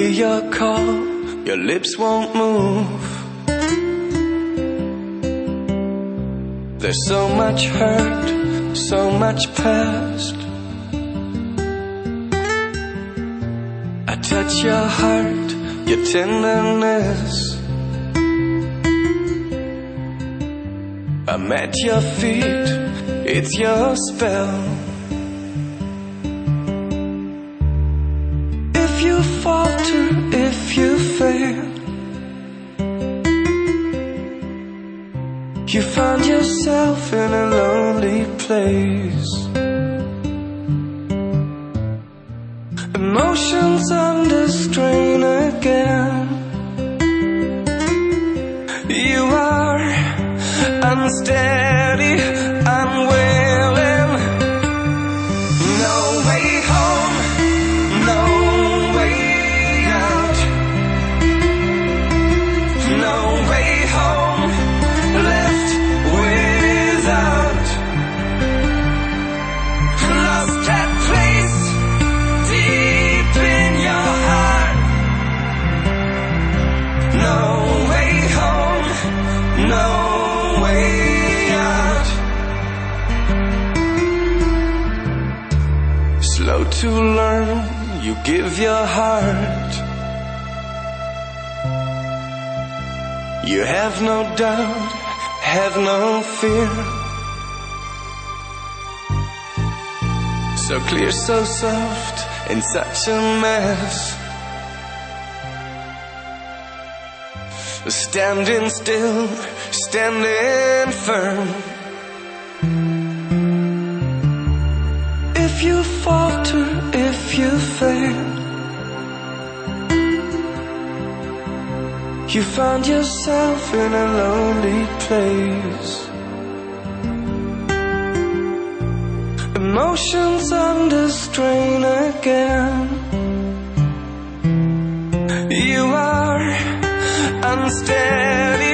hear your call, your lips won't move. There's so much hurt, so much past. I touch your heart, your tenderness. I'm at your feet, it's your spell. If you falter, if you fail, you find yourself in a lonely place. Emotions under strain again. You are unsteady, unwilling. No way home, no way out. No way home, left without. Lost that place deep in your heart. No way home, no way out. Slow to learn, you give your heart. You have no doubt, have no fear. So clear, so soft, in such a mess. Standing still, standing firm. If you falter, if you fail, you find yourself in a lonely place. Emotions under strain again. You are unsteady,